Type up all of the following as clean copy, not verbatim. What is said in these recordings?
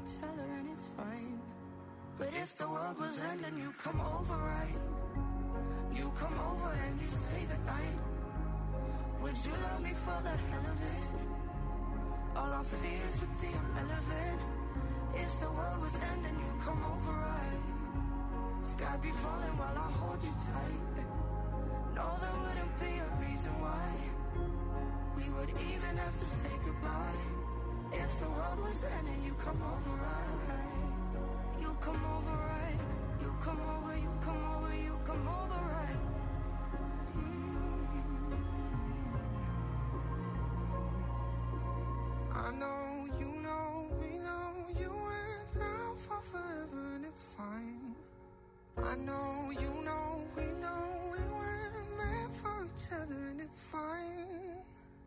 each other and it's fine. But if the world was ending, you come over, right? You come over and you stay the night. Would you love me for the hell of it? All our fears would be irrelevant. If the world was ending, you come over, right? Sky be falling while I hold you tight. No, there wouldn't be a reason why we would even have to say goodbye. If the world was ending, you come over, right? You come over, right? You come over, you come over, you come over, right? I know, you know, we know you went down for forever and it's fine. I know, you know, we know we weren't meant for each other and it's fine.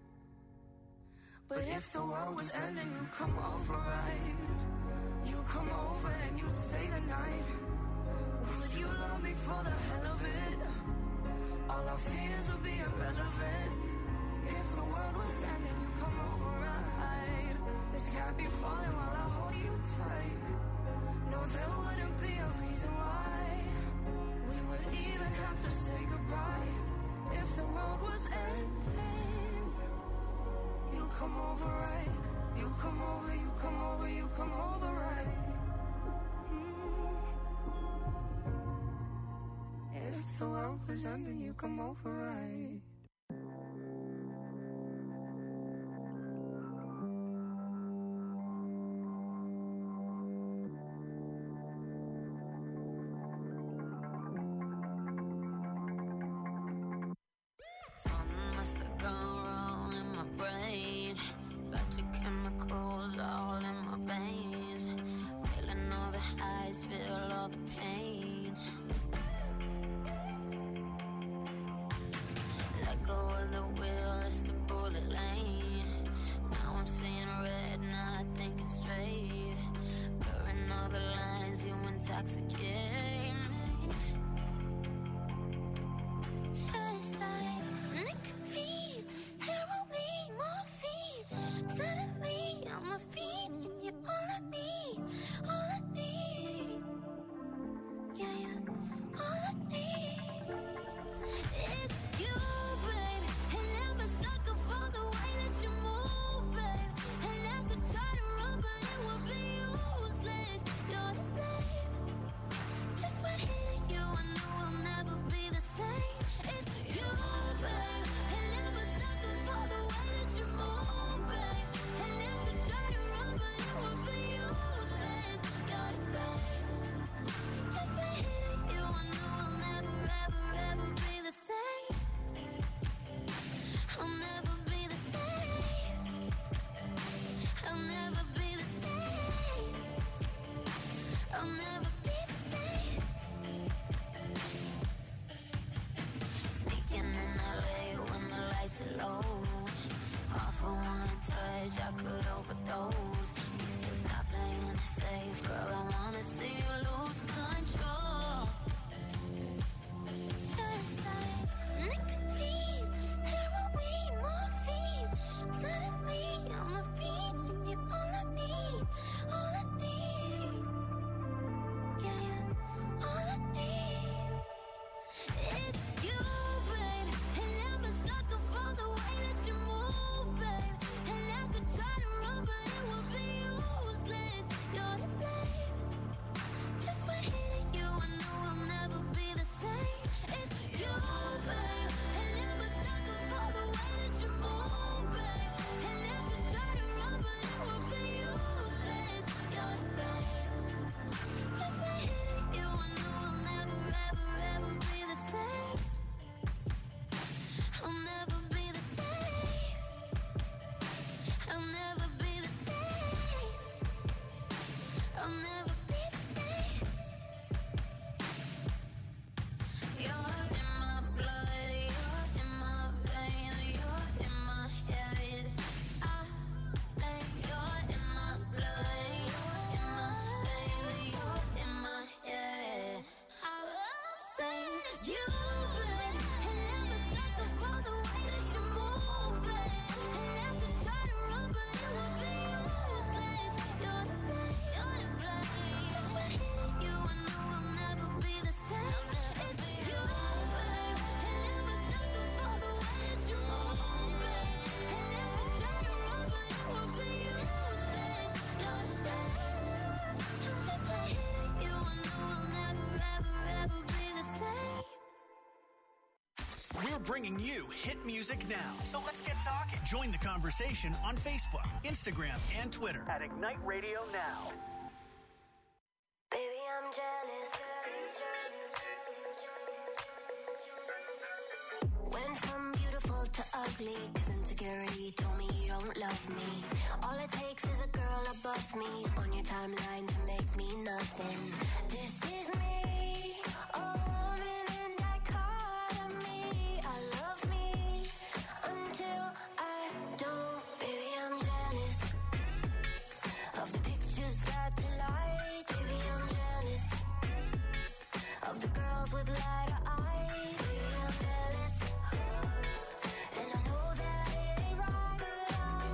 But if the world was ending, you come over, right? You come over and you stay the night. Would you love me for the hell of it? All our fears would be irrelevant. If the world was ending, you come over, right? The sky be falling while I hold you tight. No, there wouldn't be a reason why we would even have to say goodbye. If the world was ending, you come over, right? You come over, you come over, you come over, right? If the world was ending, you come over, right? Just bringing you hit music now. So let's get talking. Join the conversation on Facebook, Instagram, and Twitter at Ignite Radio Now. Baby, I'm jealous. Went from beautiful to ugly, 'cause insecurity told me you don't love me. All it takes is a girl above me on your timeline to make me nothing. This is me, a woman in dichotomy. I love me until I don't. Baby, I'm jealous of the pictures that you like. Baby, I'm jealous of the girls with lighter eyes. Baby, I'm jealous, and I know that it ain't right, but I'm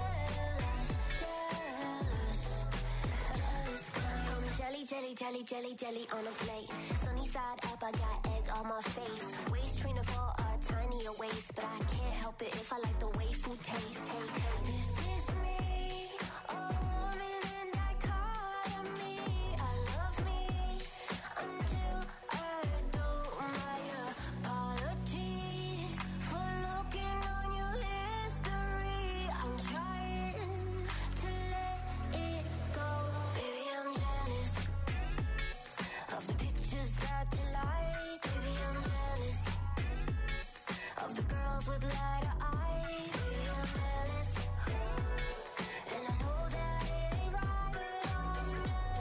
jealous. I'm jelly on a plate. Sunny side up, I got egg on my face. Waist trainer for a tinier waist, but I can't help it if I like the way food tastes. Hey, this is me, a woman in dichotomy. I love me until I don't. My apologies for looking on your history. I'm trying to let it go. Baby, I'm jealous of the pictures that you like. Baby, I'm jealous of the girls with lighter eyes. Baby, I'm jealous, and I know that it ain't right, but I'm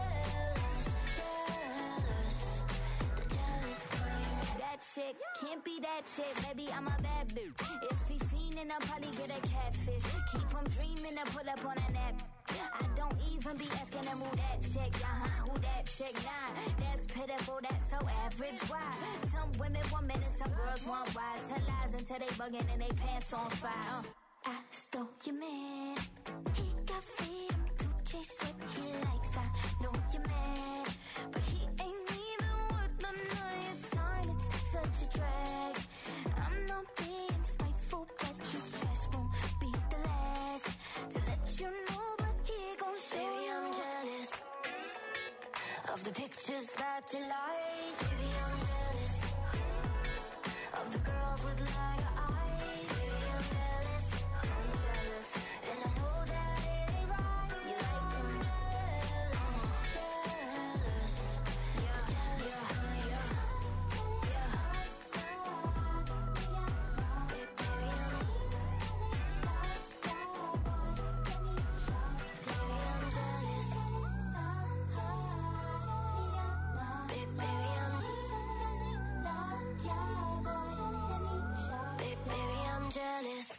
jealous. The jealous kind. That chick can't be that chick, baby, I'm a bad bitch. If he fiendin', I'll probably get a catfish. Keep him dreaming to pull up on a nap. I don't even be asking him who that chick, who that chick, nah. That's pitiful, that's so average, why? Some women want men and some girls want wise. Tell lies until they bugging and they pants on fire. I stole your man, he got freedom to chase what he likes. I know you're mad, but he ain't even worth the night time. It's such a drag. I'm not being spiteful, but his trash won't be the last to let you know. Baby, I'm jealous of the pictures that you like. Baby, I'm jealous of the girls with lighter eyes. Baby, I'm jealous, and I know that it ain't right. You like to jealous, yeah. Jealous.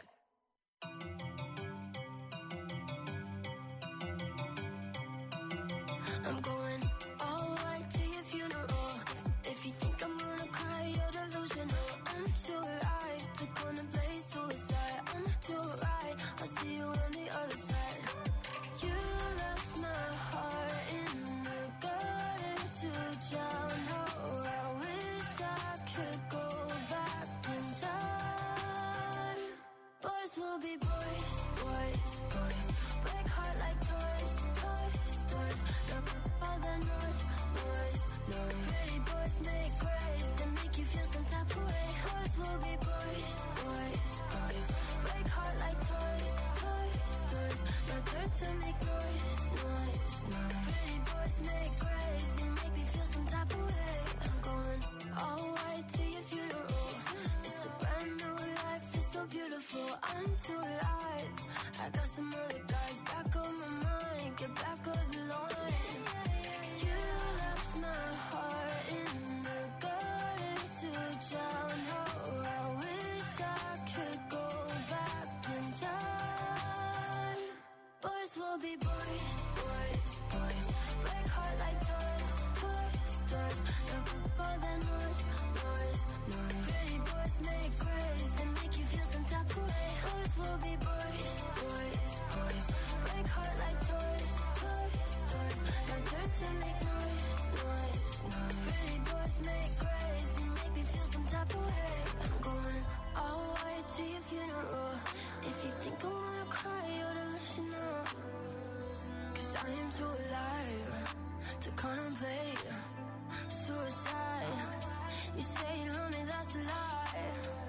I'm going all white to your funeral. If you think I'm gonna cry, you're delusional. I'm too alive to contemplate suicide. I'm too right, I'll see you on the other side. You left my heart in the gutter to drown. Oh, I wish I could go back in time. Boys will be boys, boys, boys. Break heart like toys, toys, toys. No all the noise, noise, noise. Pretty boys make grace and make you feel some type of way. Boys will be boys, boys, boys. Break heart like toys, toys, toys. No turn to make noise, noise, noise. Pretty boys make grace and make me feel some type of way. I'm going all white to your funeral. It's a brand new life, it's so beautiful. I'm too alive. I got some other guys back on my mind. Get back on the line. You left my heart in the gutter to drown. Oh, I wish I could go back in time. Boys will be boys, boys, boys. Break heart like toys, toys, toys. No all the noise, noise, noise. Pretty boys make grace and make you feel some type of way. Boys will be boys, boys, boys. Break heart like toys, toys, toys. No turn to make noise, noise, noise. Pretty boys make grace and make me feel some type of way. I'm going all white to your funeral. If you think I'm gonna cry, you're delusional. 'Cause I am too alive to contemplate suicide. You say you love me, that's a lie.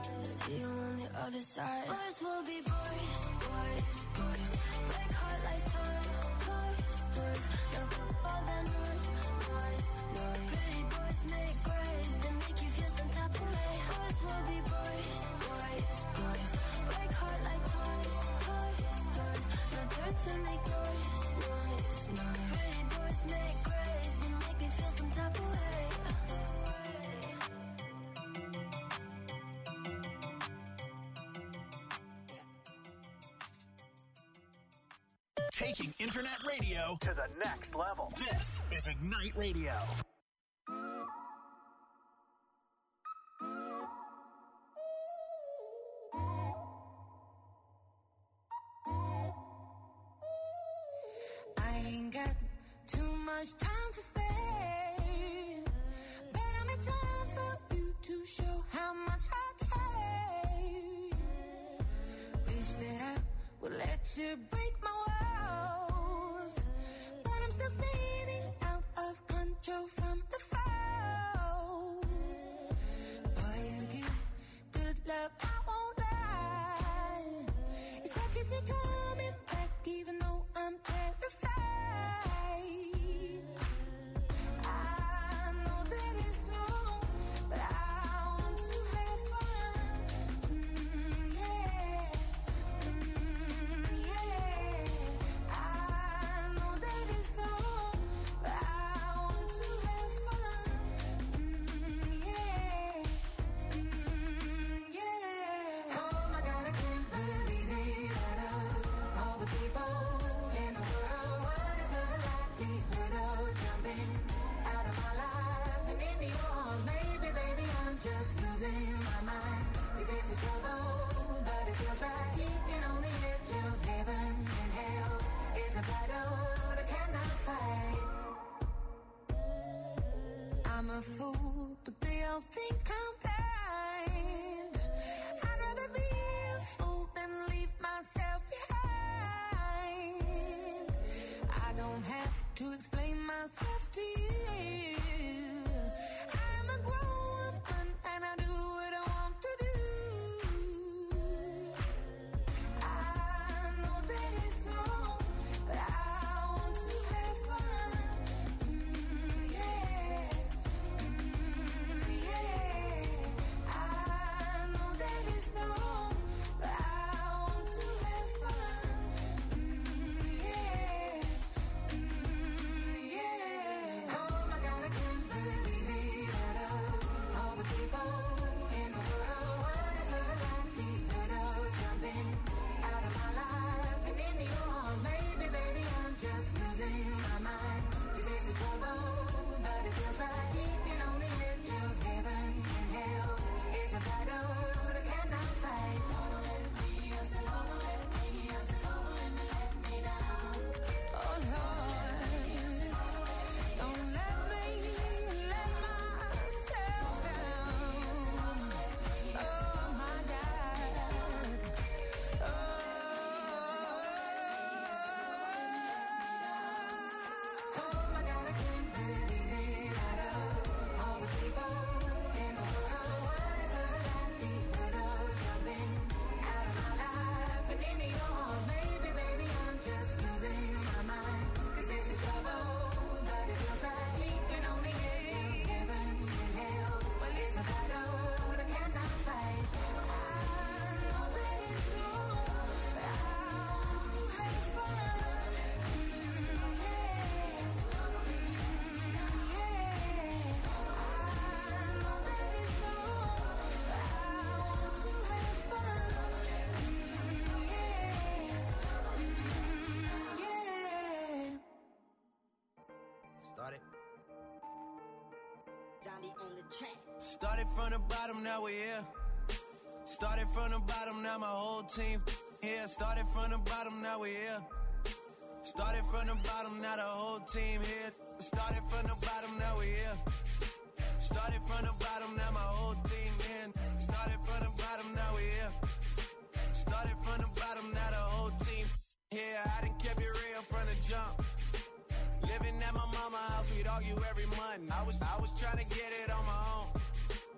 See you on the other side. Boys will be boys, boys, boys. Break heart like toys, toys, toys. Now all that noise, noise, noise. Pretty boys make grace, they make you feel some type of way. Boys will be boys, boys, boys. Break heart like toys, toys, toys. Now turn to make noise, noise, noise. Pretty boys make grace, they make me feel some type of way. Taking internet radio to the next level. This is Ignite Radio. I ain't got too much time to spare, but I'm in time for you to show how much I care. Wish that I would let you break my walls, but I'm still spinning out of control from the fall. Boy, you give good love, I won't lie. It's what keeps me coming back, even though I'm terrified. I know that it's wrong, but I want to have fun. Yeah. Yeah. I know that it's wrong, but I want to have fun. Yeah. Yeah. Oh my God, I can't believe it. Out of all the people in the world, what is the likelihood of jumping out of my life and into yours? Maybe, baby, I'm just losing my mind. 'Cause this is trouble, but it feels right. Keeping on the edge of heaven and hell is a battle that I cannot fight. I'm a fool, but they all think I'm blind. I'd rather be a fool than leave myself behind. I don't have to explain myself to you. I'm a grown woman and I do what I want to do. I know that it's wrong, but I want to have fun. Yeah. Yeah. I know that it's wrong, but I want to have fun. Yeah. Yeah. Oh my God, I can't believe it. Out of all the people in the world, what is the likelihood of jumping out of my life and into yours? Maybe, baby, I'm just losing my mind. 'Cause this is trouble, but it feels right. Keeping on the edge of heaven and hell is a battle that I cannot fight. Don't let me, I said, don't let me, I said, don't let me down. Oh Lord, don't let me let myself down. Oh my God. Oh my God, I can't believe it. Out of all the people in the world, what is the likelihood of jumping out of my life and into yours? Maybe, baby, I'm just losing my mind. 'Cause this is trouble, but it feels right. Keeping on the edge of heaven and hell. Well, it's a battle that I cannot fight. I know that it's wrong, but I want to have fun. Started. Zombie on the track. Started from the bottom, now we're here. Started from the bottom, now my whole team here. Started from the bottom, now we're here. Started from the bottom, now the whole team here. Started from the bottom, now we're here. Started from the bottom, now my whole team in. Started from the bottom, now we're here. Started from the bottom, now the whole team here. I done kept it real from the jump. Living at my mama's house, we'd argue every month. I was trying to get it on my own.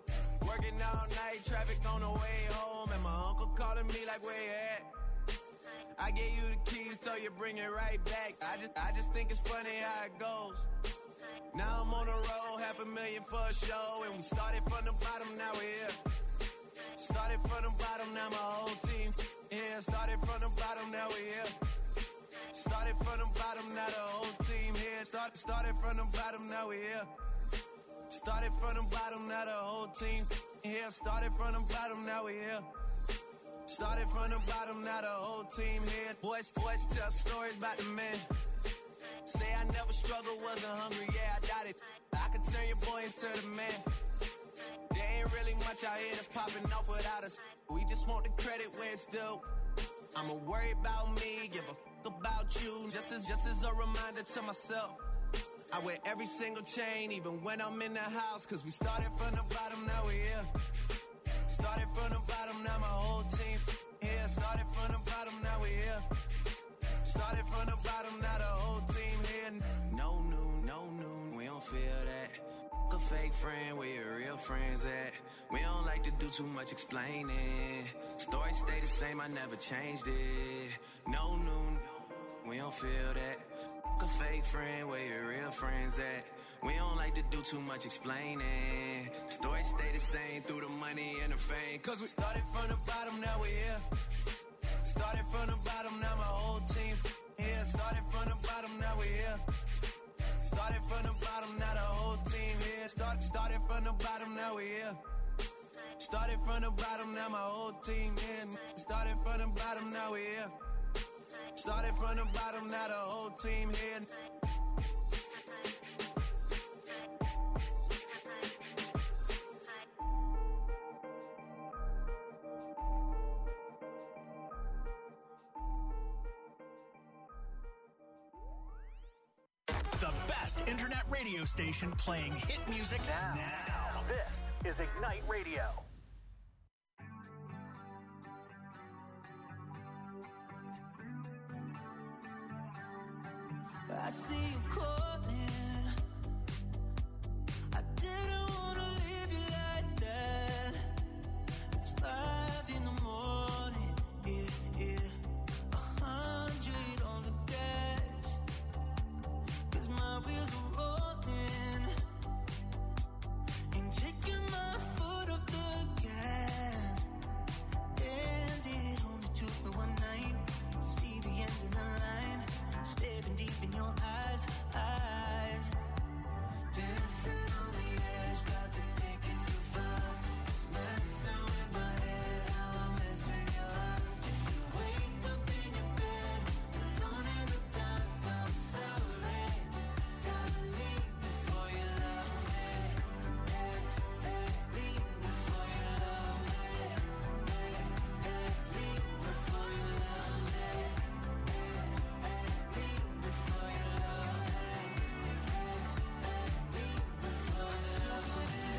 Working all night, traffic on the way home, and my uncle calling me like, where you at? I gave you the keys, so you bring it right back. I just think it's funny how it goes. Now I'm on the road, $500,000 for a show, and we started from the bottom, now we're here. Started from the bottom, now my whole team here. Started from the bottom, now we're here. Started from the bottom, now the whole team here. Started from the bottom, now we're here. Started from the bottom, now the whole team here. Started from the bottom, now we're here. Started from the bottom, now the whole team here. Boys tell stories about the man. Say I never struggled, wasn't hungry, yeah, I doubt it. I could turn your boy into the man. There ain't really much out here that's popping off without us. We just want the credit where it's due. I'ma worry about me, give a fuck about you. Just as a reminder to myself. I wear every single chain, even when I'm in the house. Cause we started from the bottom, now we're here. Started from the bottom, now my whole team here. Started from the bottom, now we're here. Started from the bottom, now the whole team here. No noon, we don't feel that. A fake friend, where your real friends at? We don't like to do too much explaining. Story stay the same, I never changed it. No noon, we don't feel that. A fake friend, where your real friends at? We don't like to do too much explaining. Story stay the same through the money and the fame. Cause we started from the bottom, now we're here. Started from the bottom, now my whole team here. Started from the bottom, now we're here. Started from the bottom, now the whole team here. Started from the bottom, now we're here. Started from the bottom, now my whole team here. Started from the bottom, now we're here. Started from the bottom, now the whole team here. The best internet radio station playing hit music now. This is Ignite Radio. I see you calling. I didn't wanna leave you like that. It's 5 in the morning, yeah. 100 on the dash. 'Cause my wheels are rolling. Ain't taking my foot off the gas. And it only took me one night to see the end of the line. Staring deep in your eyes. Dancing on the edge, got to take it too far. Messing with my head, how I mess with your heart. If you wake up in your bed, alone in the dark, I'm sorry. Gotta leave before you love me. Leave before you love me. Leave before you love me. Leave before you love me. Leave before you love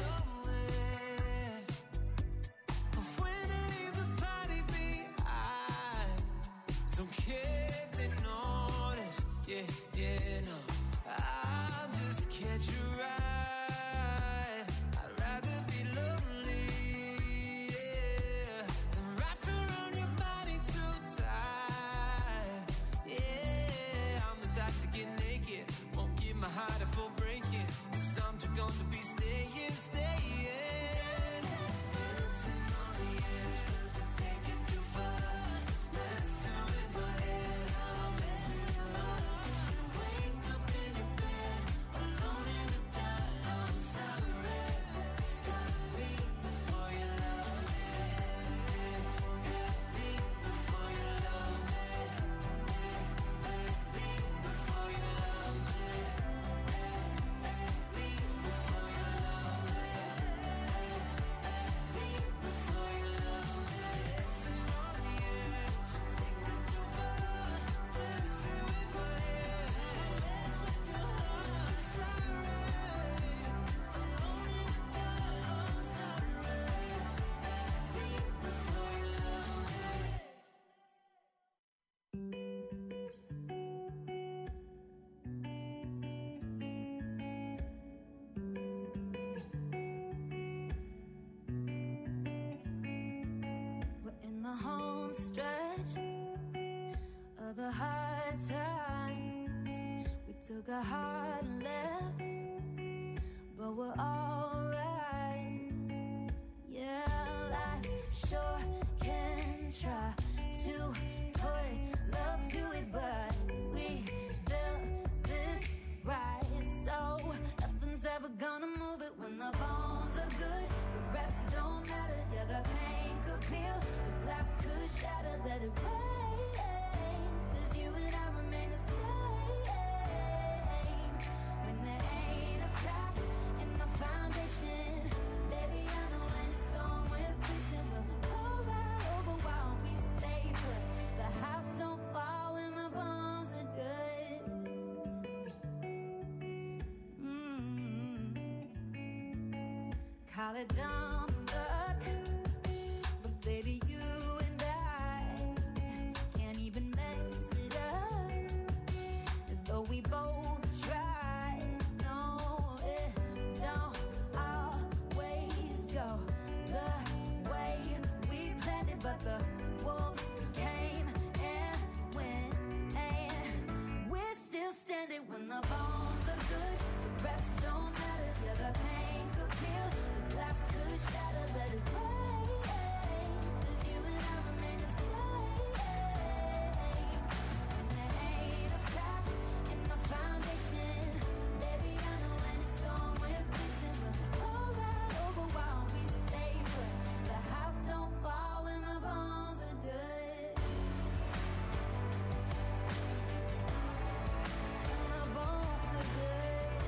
me. But when I leave the party behind, don't care if they notice. Yeah, no. I'll just catch you right. I'd rather be lonely, yeah, than wrapped around your body too tight. Yeah, I'm the type to get naked, won't give my heart a full breaking. 'Cause I'm too gone to be staying. Dancing on the edge, but to take it too far. Messing with my head, how I mess with your heart. If you wake up in your bed, alone in the dark, took a hard left, but we're alright. Yeah, life sure can try to put love through it, but we built this right, so nothing's ever gonna move it. When the bones are good, the rest don't matter. Yeah, the pain could peel, the glass could shatter. Let it rain, 'cause you and I remain the same. When there ain't a crack in the foundation, baby, I know when it's gone, we're facing. We'll roll right over while we stay put. The house don't fall when the bones are good. Call it dumb luck, but baby, you and I can't even mess it up. Though we both try, no, it don't always go the way we planned it. But the wolves came and went, and we're still standing. When the bones are good, the rest don't matter. Yeah, the pain could peel, the glass could shatter. Let it rain, 'cause you and I remain the same. When there ain't a crack in the foundation, baby, I know when it's gone, we're facing. We'll roll right over while we stay put. The house don't fall when the bones are good. When the bones are good.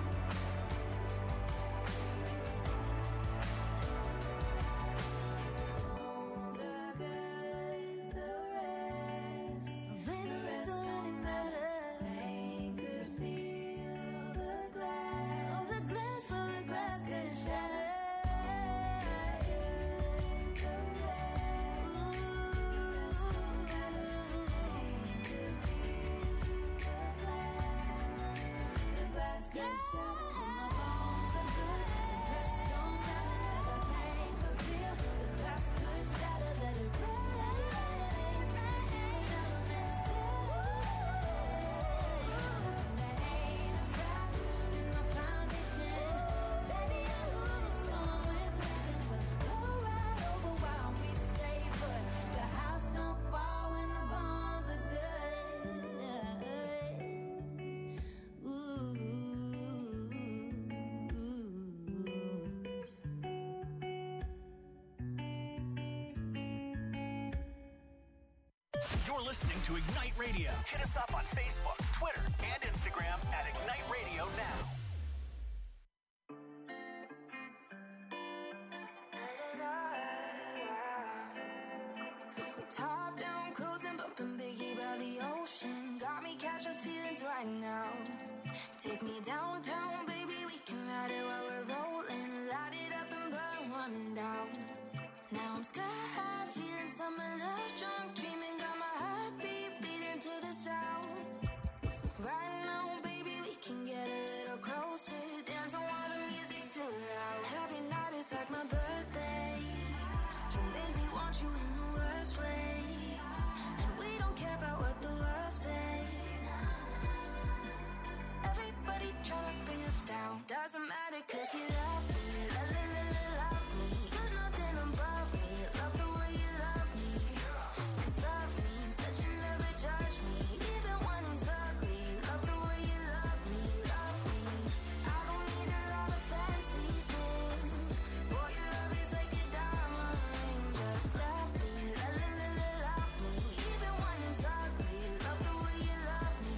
Bones are good, the rest don't really matter. Pain could peel the glass, oh, the glass could shatter. The glass could shatter. When the bones are good, the rest don't matter. The pain could peel, the glass could shatter. Let it rain, there ain't a crack in the foundation, baby, I know when it's gone, we're facing. We'll go right over while we stay put. The house don't fall when the bones are good. Ooh. You're listening to Ignite Radio. Hit us up on Facebook, Twitter, and Instagram at Ignite Radio Now. Top down, cruising, bumping Biggie by the ocean. Got me catching feelings right now. Take me downtown, baby, we can ride it while we're rolling. Light it up and burn one down. Now I'm sky high, feeling summer love, drunk, dreaming, got my heartbeat beating to the sound. Right now, baby, we can get a little closer, dance on while the music's too loud. Every night is like my birthday. You make me want you in the worst way, and we don't care about what the world say. Everybody tryna bring us down. Doesn't matter 'cause you love me, love me. You're nothing above me. Love the way you love me. 'Cause love means that you never judge me, even when it's ugly. Love the way you love me, love me. I don't need a lot of fancy things. Boy, your love is like a diamond ring. Just love me, love me. Even when it's ugly. Love the way you love me.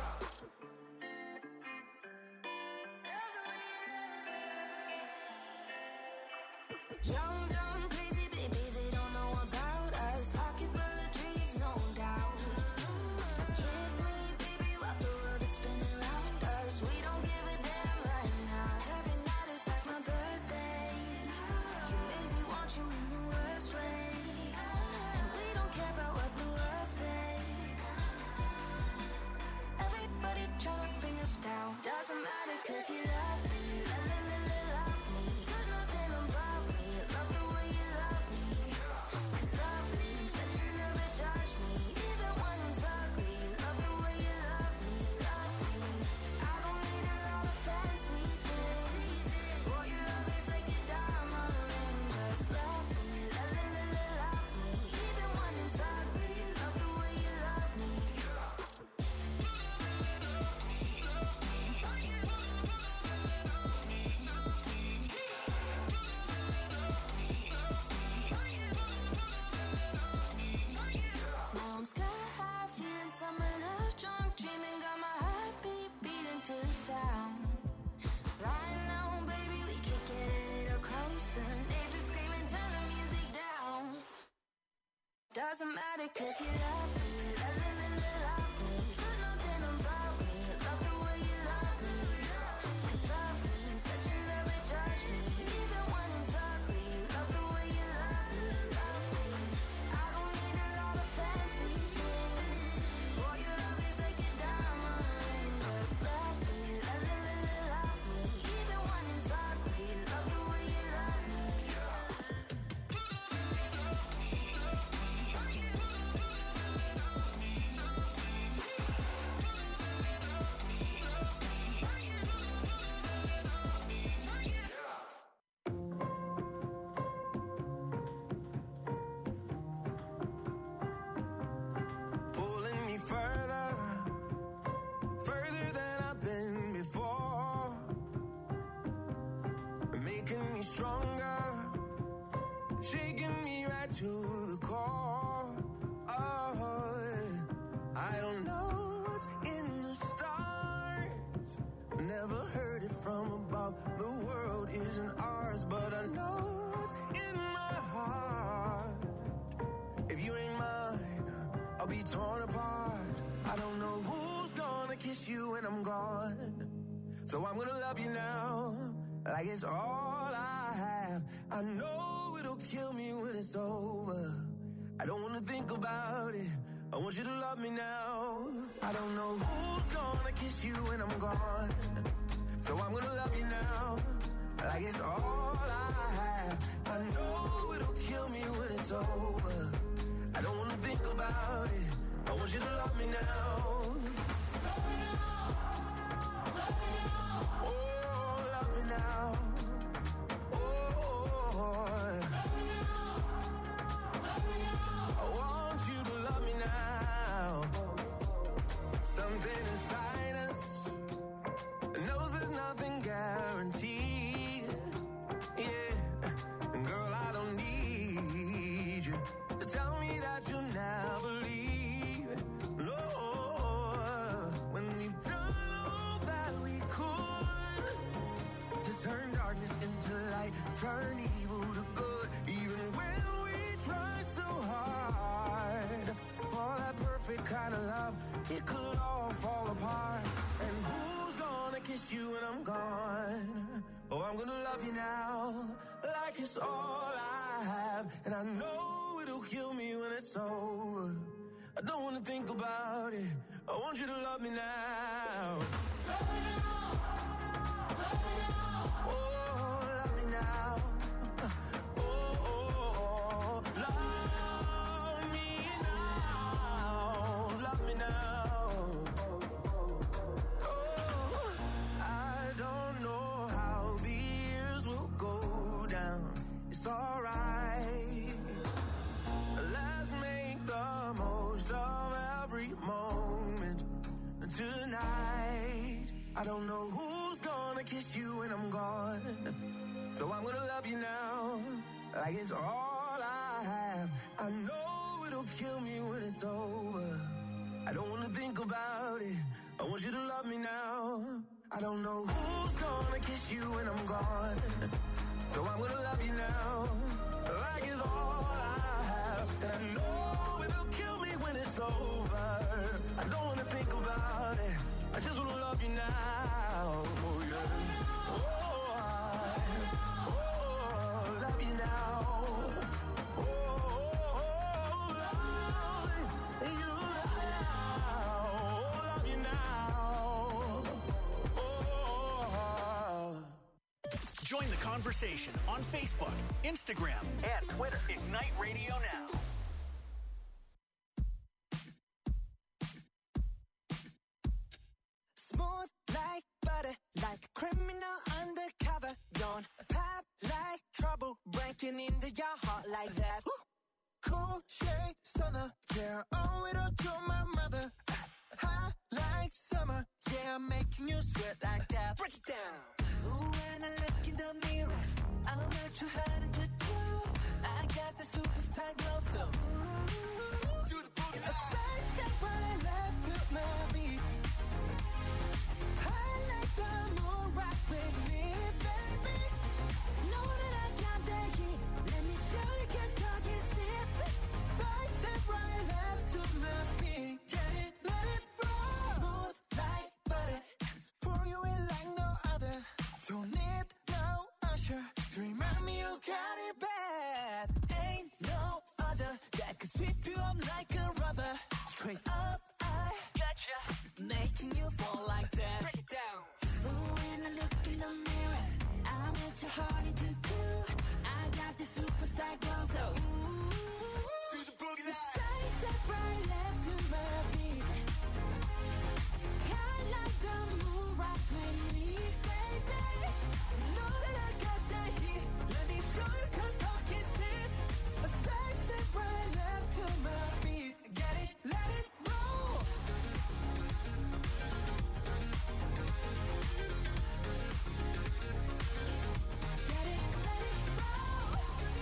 Young, dumb, crazy, baby, they don't know about us. Pocket full of dreams, no doubt. Kiss me, baby, while the world is spinning around us. We don't give a damn right now. Every night is like my birthday. You make me want you in the worst way, and we don't care about what the world say. Everybody tryna bring us down. Doesn't matter 'cause you love me, love me. You're nothing above me. Love the about it, cause you love me. Love me. You know that I'm about me. Love the way you love me. Cause love me, such a never judge me. Even when it's ugly. Love the way you love me. Love me. I don't need a lot of fancy things. All your love is like a diamond. Just love me. Love me. Even when it's ugly. Love the way you love me. Pulling me further than I've been before, making me stronger, shaking me right to the core. Oh, I don't know what's in the stars, never heard it from above. The world isn't ours, but I know what's in my heart. If you ain't mine, I'll be torn apart. I don't know who's gonna kiss you when I'm gone, so I'm gonna love you now, like it's all I have. I know it'll kill me when it's over. I don't wanna think about it. I want you to love me now. I don't know who's gonna kiss you when I'm gone, so I'm gonna love you now, like it's all I have. I know it'll kill me when it's over. I don't wanna think about it. I want you to love me now. Oh, love me now. Oh, I want you to love me now. Something inside us knows there's nothing guaranteed. Yeah, and girl, I don't need you to tell me that you'll never leave. No, when we've done all that we could to turn darkness into light, turn evil to good, even when we try so hard for that perfect kind of love, it could all fall apart. And who's gonna kiss you when I'm gone? Oh, I'm gonna love you now, like it's all I have. And I know it'll kill me when it's over. I don't wanna think about it. I want you to love me now. Oh, love me now. Oh, love me now. Love me now. Oh, I don't know how the years will go down. It's alright. Let's make the most of every moment tonight. I don't know who's gonna kiss you when I'm gone, so I'm gonna love you now, like it's all I have. I know it'll kill me when it's over. I don't wanna think about it. I want you to love me now. I don't know who's gonna kiss you when I'm gone, so I'm gonna love you now, like it's all I have. And I know it'll kill me when it's over. I don't wanna think about it. I just wanna love you now. Oh, yeah. Oh, love you now. Oh, love you now. Love you now. Oh. Join the conversation on Facebook, Instagram, and Twitter. Ignite Radio Now. Smooth like butter, like a criminal undercover. Don't pop like trouble, breaking into your heart like that. Cool shade stunner, yeah, owe it all to my mother. Hot like summer, yeah, I'm making you sweat like that. Break it down. Ooh, when I look in the mirror, I'm not too hard to do. I got the superstar glow, so ooh, do the boogie. A side step right left to my beat. I like the moon rock with me, baby. Know that I got that heat. Let me show you, 'cause talk is cheap. Side step right left. Straight up, I gotcha, making you fall like that. Break it down. Ooh, when I look in the mirror, I'm at your heart into two. I got this superstar glow, so ooh, to the boogie line. Side step right, left to my beat. I like the moon rock with me, baby. Know that I got that heat. Let me show you 'cause talk is cheap. A side step right, left to my beat. Get it, let it roll. Get it, let it roll.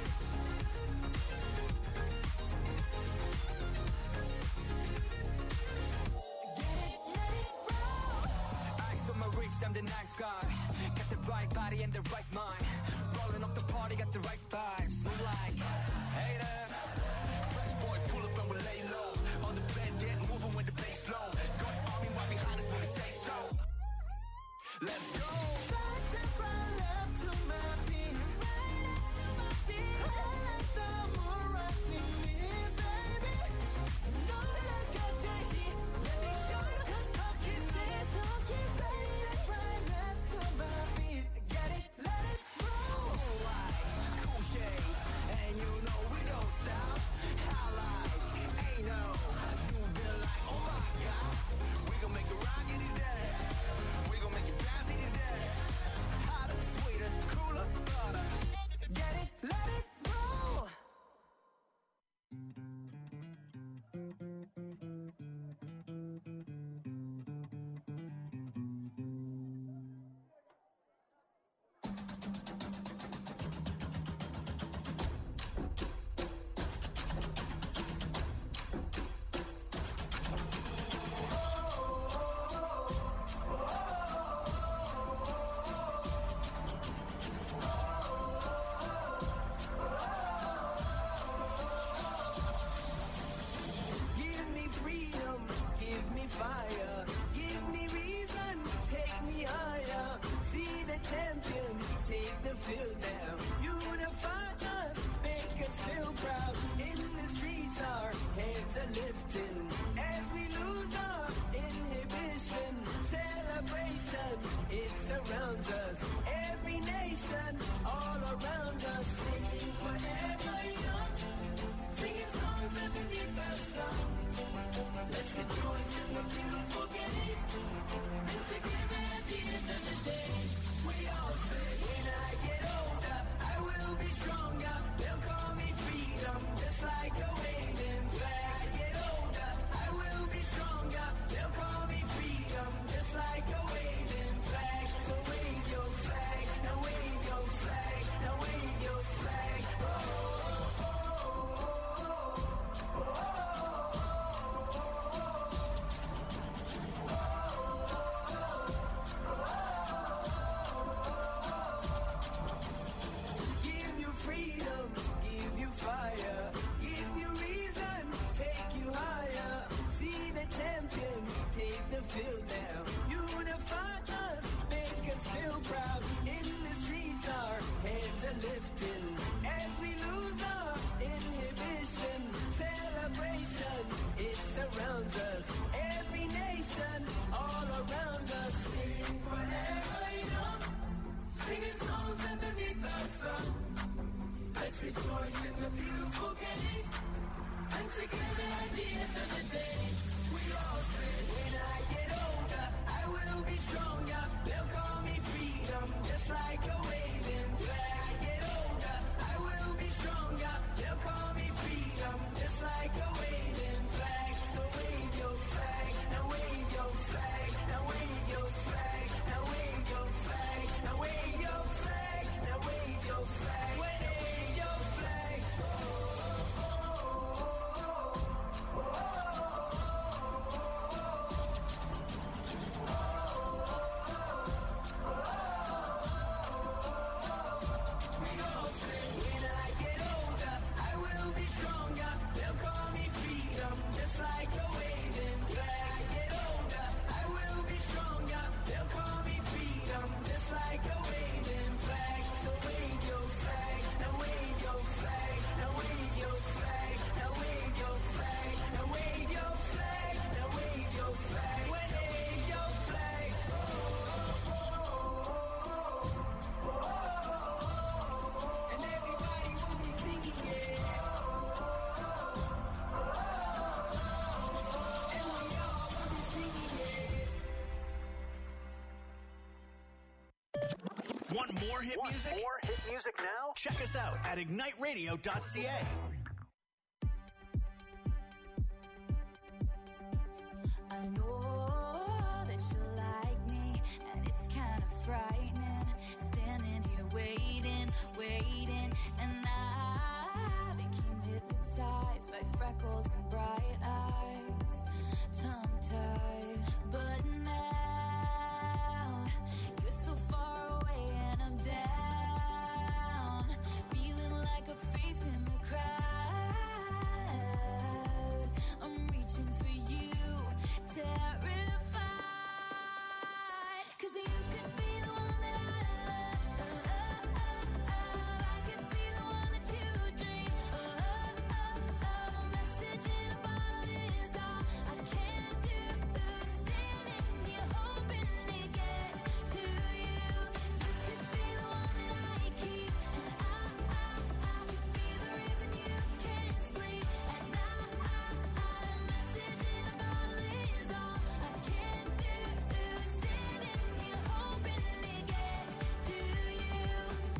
Get it, let it roll. Eyes on my wrist, I'm the nice guy. Got the right body and the right mind. Rolling up the party, got the right vibes. Move like haters. Fresh boy, pull up and we lay low. All the bands get moving with the bass low. Got army right behind us when we say so. Let's go. Side step right, left to my beat. Right left to my beat. I like the moon rock with me, baby. Know that I got that heat. Let me show you 'cause talk is cheap. Side step right, left to my beat. Get it, let it roll. Cool shade, and you know we don't stop. Highlight, ain't no. You been like, oh my God. We gon' make the rock in his head. We gon' make it bounce in his head. Hotter, sweeter, cooler, butter. Get it, let it roll. Give me freedom, give me fire, give me reason, take me higher. See the champions, take the field now. Unify us, make us feel proud. In the streets, our heads are lifting as we lose our inhibition. Celebration, it surrounds us. Every nation, all around us, singing forever young. Singing songs underneath the sun. Let's rejoice in the beautiful game. And together at the end of the day, we all say, when I get older, I will be stronger. They'll call me freedom, just like a waving flag. I get older, I will be stronger. They'll call me freedom, just like a waving flag. So wave your flag, now wave your flag, now wave your flag. Oh, oh, oh, oh, oh. Give you freedom, give you fire, give you reason, take you higher. See the champions, take the field now. Unify us, make us feel proud. In the streets, our heads are lifting as we lose our inhibition. Celebration, it surrounds us. Every nation, all around us, sing forever young. Singing songs underneath the sun. Let's rejoice in the beautiful game. And together at the end of the day, we all say, when I get older, I will be stronger. They'll call me freedom, just like a waving flag. I get older, I will be stronger. They'll call me freedom, just like a waving flag. So wave your flag, now wave your flag, now wave your flag, now wave your flag, now wave your flag, now wave your flag, wave your flag. Oh, oh, oh, oh, oh. More hit music? More hit music now? Check us out at igniteradio.ca. I know that you like me, and it's kind of frightening. Standing here waiting, and I became hypnotized by freckles and bright eyes, tongue-tied. But now you're so far away, and I'm down, feeling like a face in the crowd. I'm reaching for you, terrified, 'cause you could be the one that I love. I could be the one that you dream. A message in a bottle is all I can do. Standing here hoping it gets to you. You could be the one that I keep, and I could be the reason you can't sleep at night. A message in a bottle is all I can do. Standing here hoping it gets to you.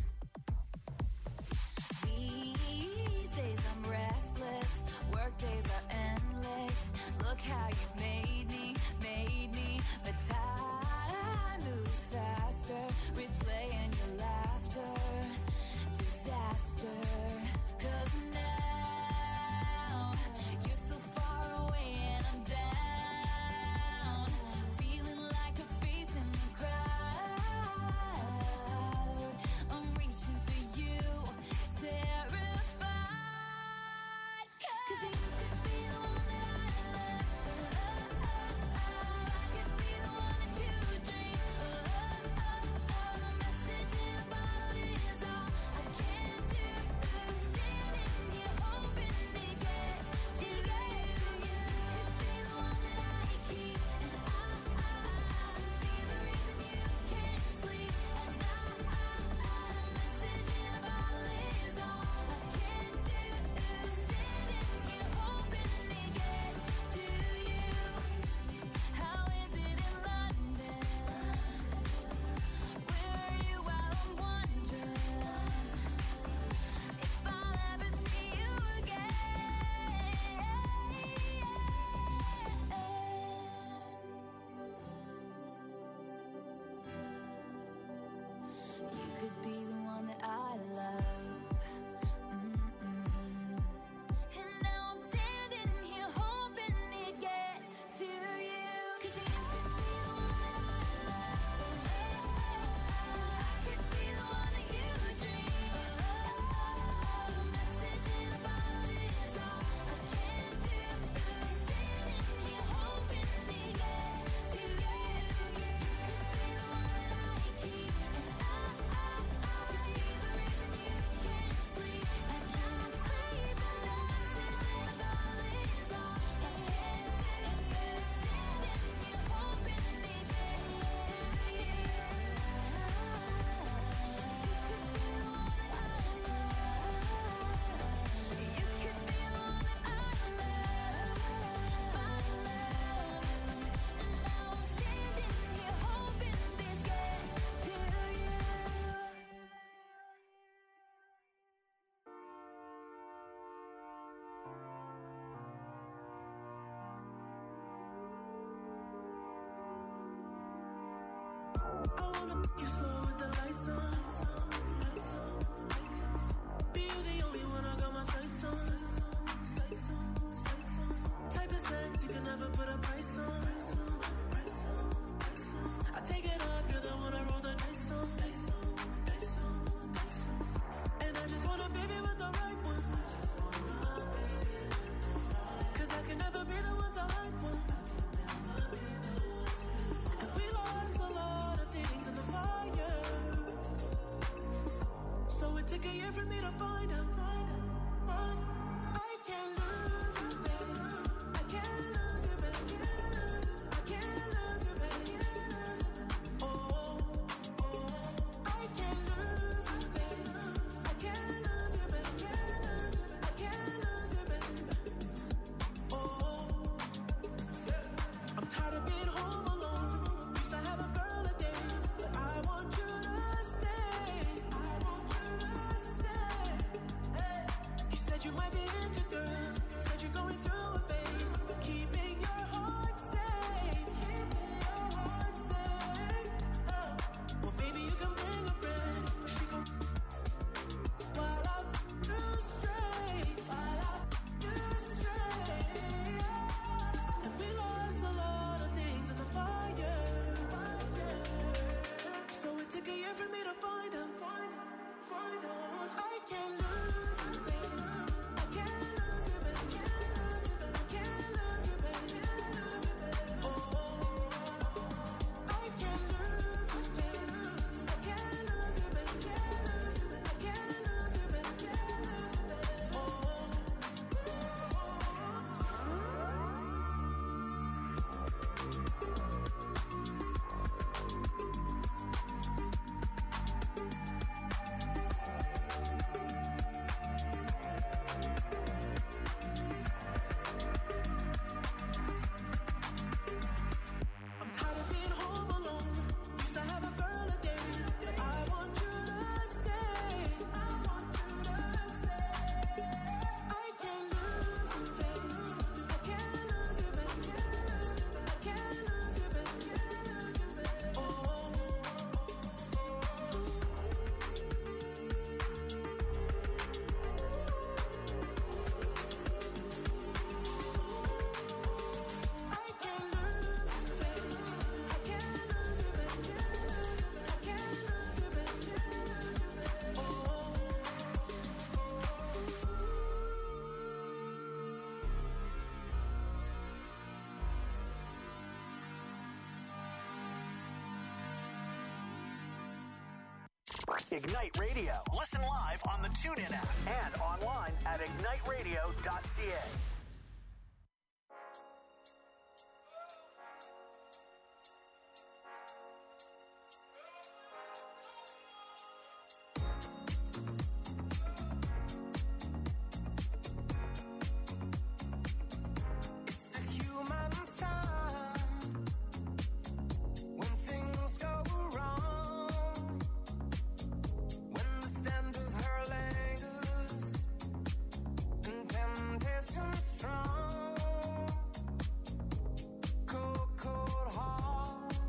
These days I'm restless, work days are endless. Look how you made me, but time moves faster, replaying your laughter, disaster. 'Cause now you're so far away, and I'm down, feeling like a face in the crowd. I'm reaching for you, terrified, 'cause you could be the one that I love. I could be the one that you dream. A message in a bottle is all I can do. Standing here hoping it gets to you. You could be the one that I keep, and I could be the reason you can't sleep at night. A message in a bottle is all I can do. Standing here hoping it gets to you. How is it in London? Where are you while I'm wondering if I'll ever see you again? You could be the one that I love. And now I'm standing here hoping it gets to you. 'Cause you could be the one that I love. I could be the one that you dream. A message in a bottle is all I can do. Standing here hoping it gets to you. You could be the one that I keep, and I could be the reason you can't sleep at night. A message in a bottle is all I can do. Standing here hoping it gets to you. You could be the one that I love. You could be the one that I love, my love. And now I'm standing here hoping this gets to you. I wanna make you slow with the lights on. Be you the only one I got my sights on. Type of sex you can never put a price on. I take it off, you're the one I roll the dice on. And I just want a baby with the right one. 'Cause I can never be the one to hype one. And we lost a lot of things in the fire. So it took a year for me to find out. I can't lose you, baby. I can't lose you, baby. I can't lose you, baby. Oh, I can't lose you, baby. I can't lose you, baby. I can't lose you, baby. Oh, I'm tired of being home alone. Used to have a girl a day, but I want you to stay. here for me to find out. I can't lose you, baby. I can't lose you, baby. I can't lose you, baby. Oh, I can't lose you, baby. I can't lose you, baby. I can't lose you, baby. I'm tired of being home alone. Used to have a girl a day, but I want you to stay. I want you to stay. I can't lose you, baby. I can't lose you, baby. I can't lose you, baby. Oh. I can't lose you, baby. I can't lose you, baby. I can't lose you, baby. Oh. Ignite Radio. Listen live on the TuneIn app and online at igniteradio.ca. It's a human sign when things go wrong, when the scent of her lingers and temptation strong. Cold, cold heart,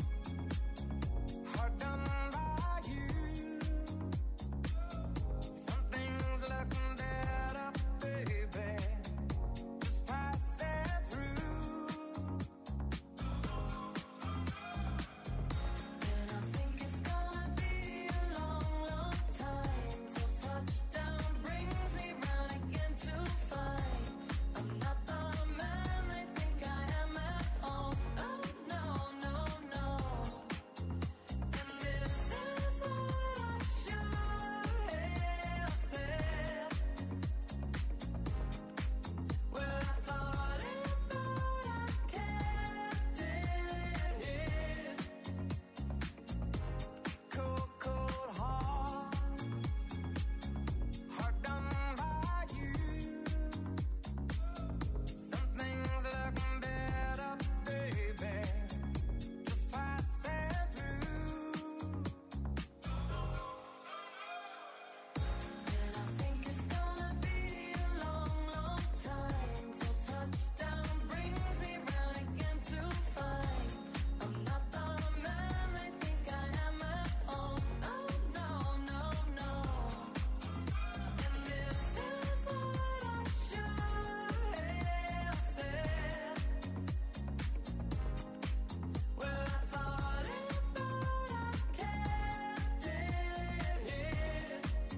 hard done by you. Something's looking better, baby. Just pass it through. And I think it's gonna be a long, long time till touchdown brings me round again to find I'm not the man they think I am at home. Oh no, no, no. And this is what I should have said. Well, I thought it, but I kept it hid. Cold, cold heart, hard done by you. Something's looking better, baby. Just pass it through. And I think it's gonna be a long, long time till touchdown brings me round again to find I'm not the man they think I am at home. Oh no, no, no. And this is what I should have said. Well, I thought it, but I kept it hid.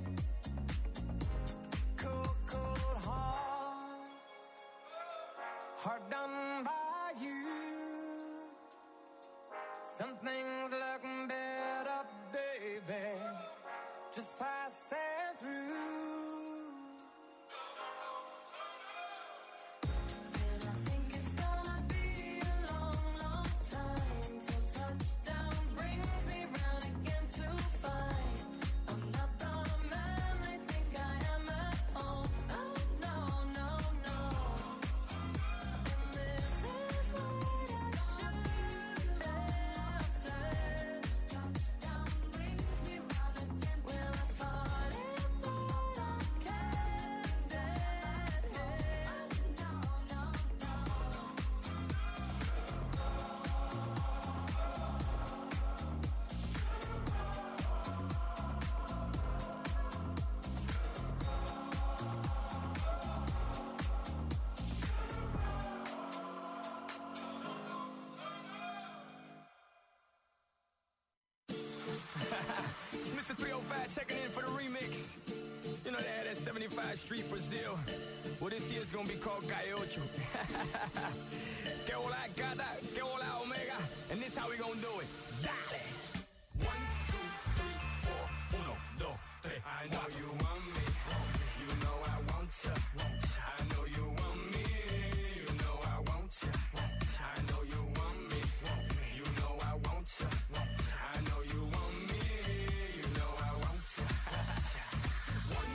Cold, cold heart, hard done by you. Something's looking better, baby. Just pass it through. And I think it's gonna be a long, long time till touchdown brings me round again to find I'm not the man they think I am at home. Oh no, no, no. And this is what 305 checking in for the remix. You know they had that 75 Street Brazil. Well, this year's gonna be called Calle Ocho. Que hola gata, que hola omega. And this how we gonna do it. Dale! 1, 2, 3, 4. 1, 2, 3. I know you want me. You know I want ya. I know you want me. You know I want ya. I know you want me. You know I want ya. I know you want me. You know I want ya. 1,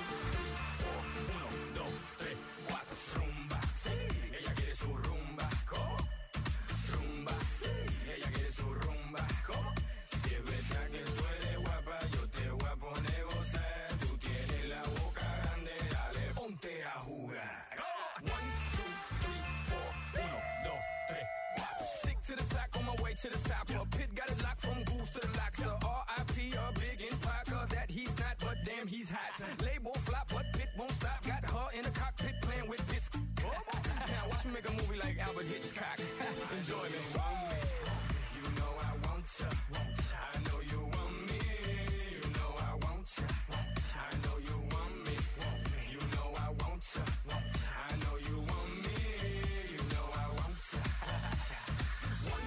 2, 3, 4. 1, 2, 3, 4. Rumba, sí. Ella quiere su rumba. Rumba, sí. Ella quiere su rumba. Si es verdad que tú eres guapa, yo te voy a poner gozar. Tú tienes la boca grande, dale, ponte a jugar. 1, 2, 3, 4. 1, 2, 3, 4. Stick to the top, on my way to the top. A pit got it locked from goose to the lock. So R.I.P. a big in Parker that he's not, but damn he's hot. Label flop, but Pit won't stop. Got her in the cockpit playing with bits. Now watch me make a movie like Albert Hitchcock. Enjoy me. You know I want ya. I know you want me. You know I want ya. I know you want me. You know I want ya. I know you want me. You know I want ya. 1,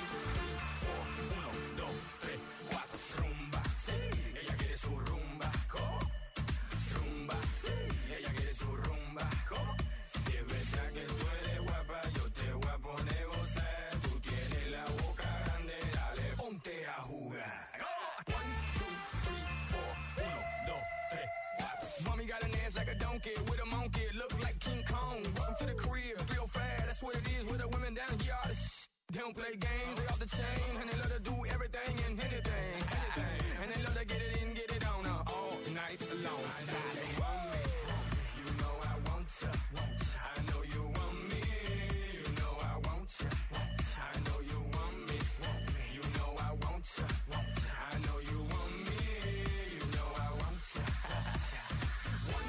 2, 3, 4. Rumba, sí. Ella quiere su rumba. Rumba, sí. Ella quiere su rumba. Si es verdad que tú eres guapa, yo te voy a poner gozar. Tú tienes la boca grande, dale, ponte a jugar. 1, 2, 3, 4. 1, 2, 3, 4. Mommy got an ass like a donkey with a monkey. Look like King Kong. Welcome to the crib, 305. That's what it is with the women down here. All the they don't play games, they off the chain, and they love to do everything and anything. And they love to get it in, get it on all night long. You want me, you know I want ya. I know you want me, you know I want ya. I know you want me, you know I want ya. I know you want me, you know I want ya. 1,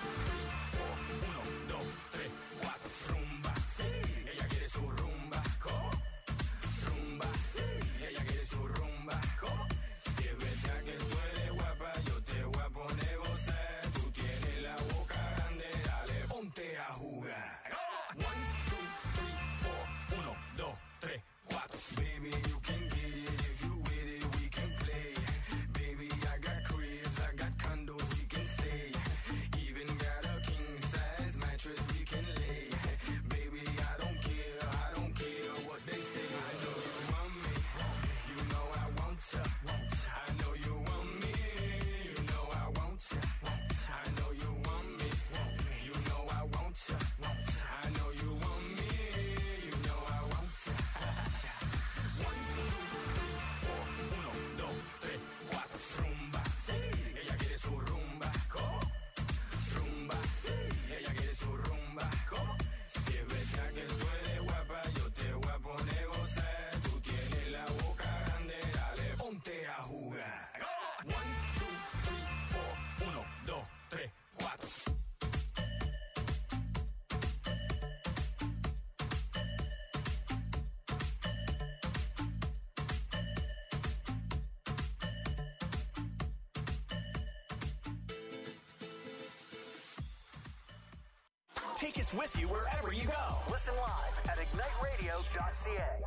2, 3, 4. Rumba, sí, ella quiere su rumba. Rumba, sí, ella quiere su rumba. Si es verdad que tú eres guapa, yo te voy a poner gozar. Tú tienes la boca grande, dale, ponte a jugar. 1, 2, 3, 4. Baby, you can get it if you with it, we can play. Baby, I got cribs, I got condos, we can stay. Even got a king size mattress we can lay. Baby, I don't care what they say. I know you want me, you know I want ya. I know you want me, you know I want ya. I know you want me, you know I want ya. I know you want me, you know I want ya. 1, 2, 3, 4. Rumba, sí, ella quiere su rumba. Rumba, sí, ella quiere su rumba. Si es verdad que tú eres guapa, yo te voy a poner gozar. Tú tienes la boca grande, dale, ponte a jugar. 1, 2, 3, 4. Take us with you wherever you go. Listen live at igniteradio.ca.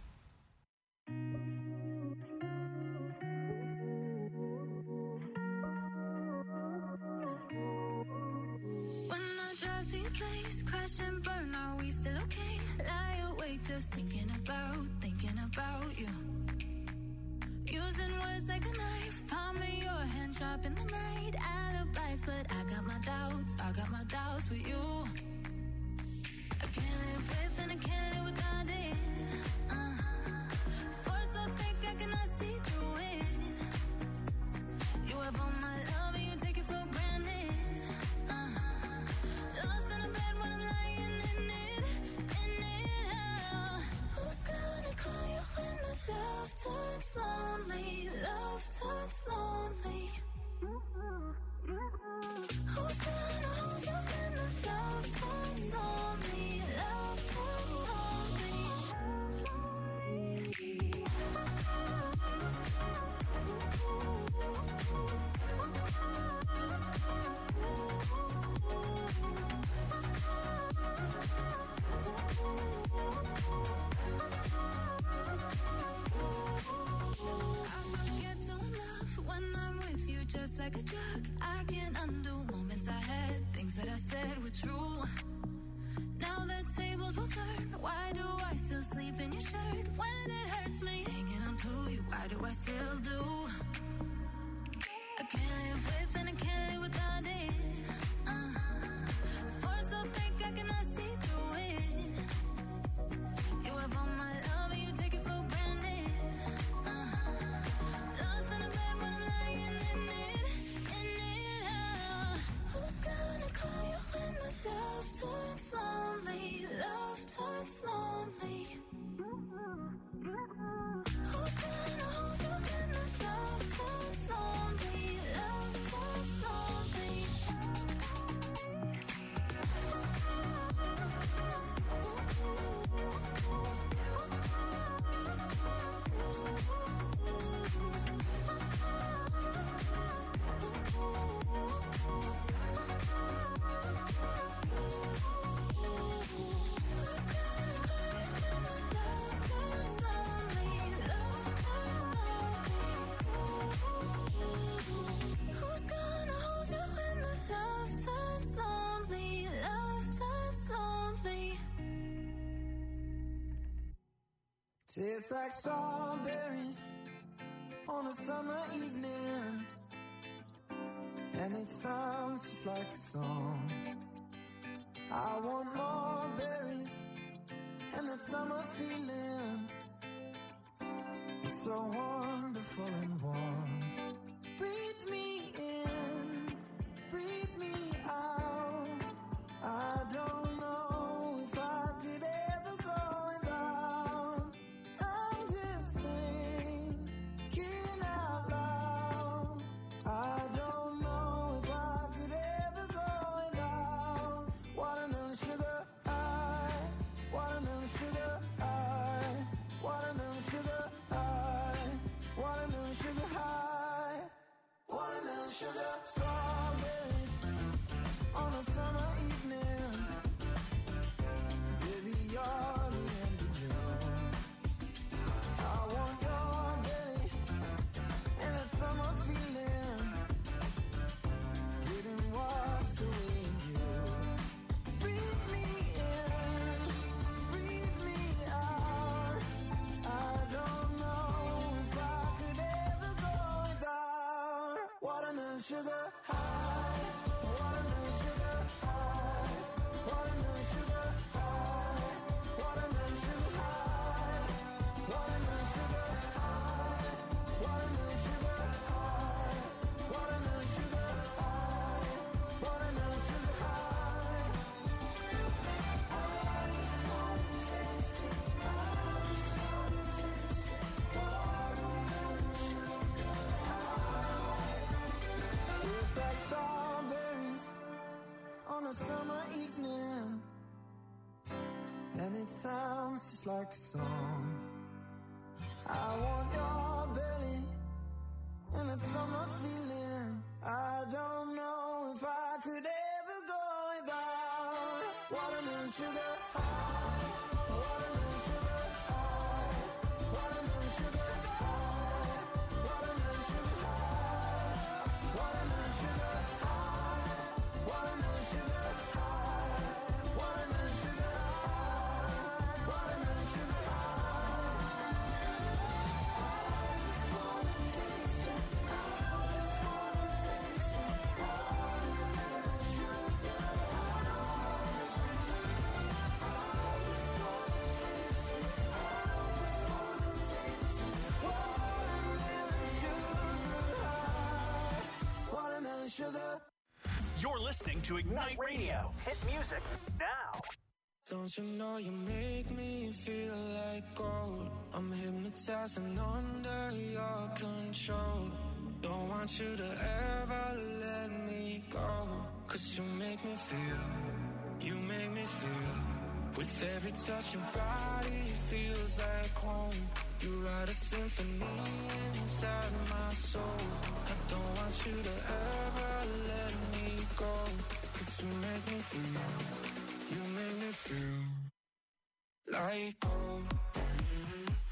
When I drive to your place, crash and burn, are we still okay? Lie awake just thinking about you. Using words like a knife, palm in your hand, sharp in the night. Alibis, but I got my doubts with you. I can't live with and I can't live without it. Force so thick I cannot see through it. You have all my love and you take it for granted. Lost in a bed when I'm lying in it. Who's gonna call you when the love turns lonely? Love turns lonely. Who's gonna hold you when the love turns like a drug. I can't undo moments I had. Things that I said were true. Now the tables will turn. Why do I still sleep in your shirt when it hurts me? Hanging on to you, why do I still do? I can't live with and I can't live without it. Force so thick I cannot see through it. You have all my love and you take it for granted. Lost in a bed when I'm lying in it. Who's gonna call you when the love turns lonely? Love turns lonely. Who's gonna hold you when the love turns lonely? Love turns lonely. Who's gonna hold you when the love turns lonely? Love turns lonely. Tastes like strawberries on a summer evening, and it sounds just like a song. I want more berries and that summer feeling. It's so wonderful and warm. Breathe me in, breathe me out. I don't know if I could ever go without. I'm just thinking out loud. I don't know if I could ever go without. Watermelon sugar high, watermelon sugar high, watermelon sugar high, watermelon sugar high, watermelon sugar. Strawberries on a summer evening. Baby, you're the end of June. I want your belly and that summer feeling, getting washed away in you. Breathe me in, breathe me out. I don't know if I could ever go without. Watermelon sugar high, watermelon sugar high, watermelon sugar high, watermelon sugar high, watermelon sugar high, watermelon sugar high, watermelon sugar high, watermelon sugar high. I just wanna taste it, I just wanna taste it. Watermelon sugar high. Tastes like strawberries on a summer evening, and it sounds just like a song. I want your belly and that summer feeling. I don't know if I could ever go without. Watermelon sugar high, watermelon sugar high, watermelon sugar high, watermelon sugar high, watermelon sugar high, watermelon sugar high, watermelon sugar high, watermelon sugar high. I just wanna taste it, I just wanna taste it. Watermelon sugar high. I just wanna taste it, I just wanna taste it. Watermelon sugar high, watermelon sugar. You're listening to Ignite Radio. Hit music now. Don't you know you make me feel like gold? I'm hypnotized and under your control. Don't want you to ever let me go. 'Cause you make me feel, you make me feel. With every touch your body feels like home. You write a symphony inside my soul. I don't want you to ever let me go. 'Cause you make me feel, you make me feel like gold.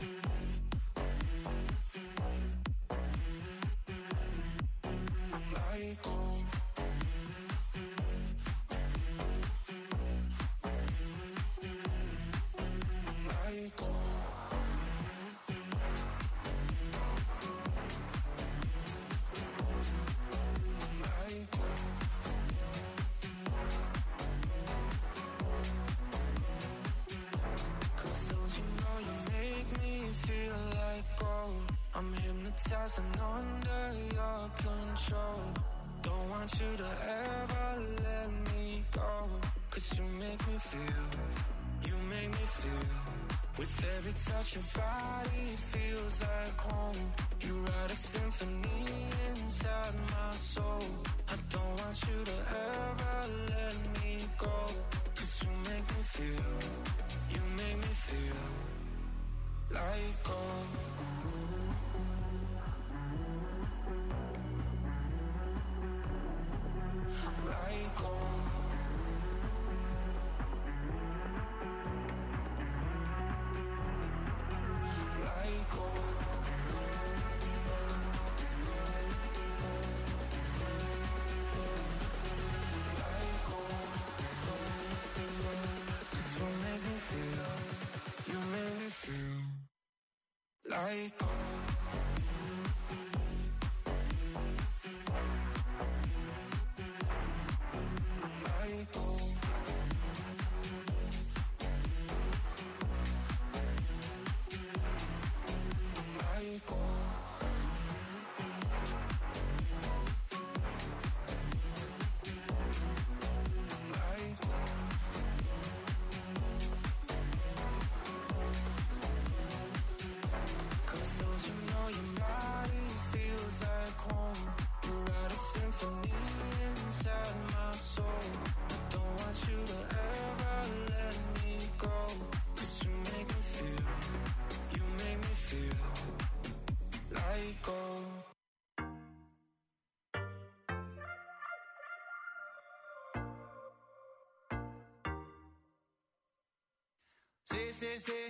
Like Let go. Let go. Let go. Cause don't you know you make me feel like gold. I'm hypnotized and under your control. Don't want you to ever let me go. Cause you make me feel, you make me feel. With every touch your body feels like home. You write a symphony inside my soul. I don't want you to ever let me go. Cause you make me feel, you make me feel like gold. Like gold. Like gold. Like gold. 'Cause you make me feel, you make me feel like gold. Like gold. Like gold. Like gold. Cause don't you know your body feels like home. You write a symphony inside my soul. I don't want you to ever let me go. Cause you make me feel, you make me feel like gold. Sí, sí, sí.